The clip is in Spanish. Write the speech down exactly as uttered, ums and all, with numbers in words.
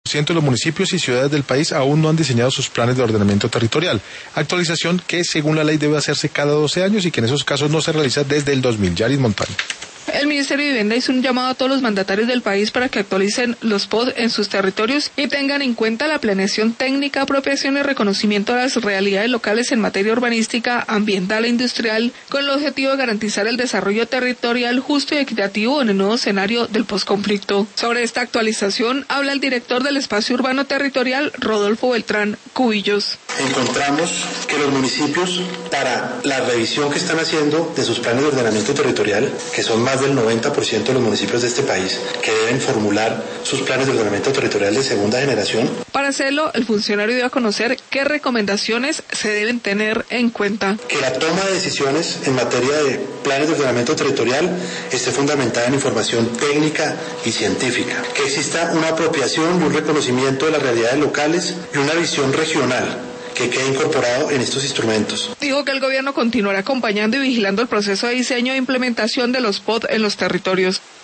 de los municipios y ciudades del país aún no han diseñado sus planes de ordenamiento territorial, actualización que según la ley debe hacerse cada doce años y que en esos casos no se realiza desde el dos mil. Yaris Montaño. El Ministerio de Vivienda hizo un llamado a todos los mandatarios del país para que actualicen los P O D en sus territorios y tengan en cuenta la planeación técnica, apropiación y reconocimiento de las realidades locales en materia urbanística, ambiental e industrial, con el objetivo de garantizar el desarrollo territorial justo y equitativo en el nuevo escenario del posconflicto. Sobre esta actualización habla el director del Espacio Urbano Territorial, Rodolfo Beltrán Cubillos. Encontramos que los municipios, para la revisión que están haciendo de sus planes de ordenamiento territorial, que son más del noventa por ciento de los municipios de este país, que deben formular sus planes de ordenamiento territorial de segunda generación. Para hacerlo, el funcionario dio a conocer qué recomendaciones se deben tener en cuenta. Que la toma de decisiones en materia de planes de ordenamiento territorial esté fundamentada en información técnica y científica. Que exista una apropiación y un reconocimiento de las realidades locales y una visión regional que quede incorporado en estos instrumentos. Dijo que el gobierno continuará acompañando y vigilando el proceso de diseño e implementación de los P O D en los territorios.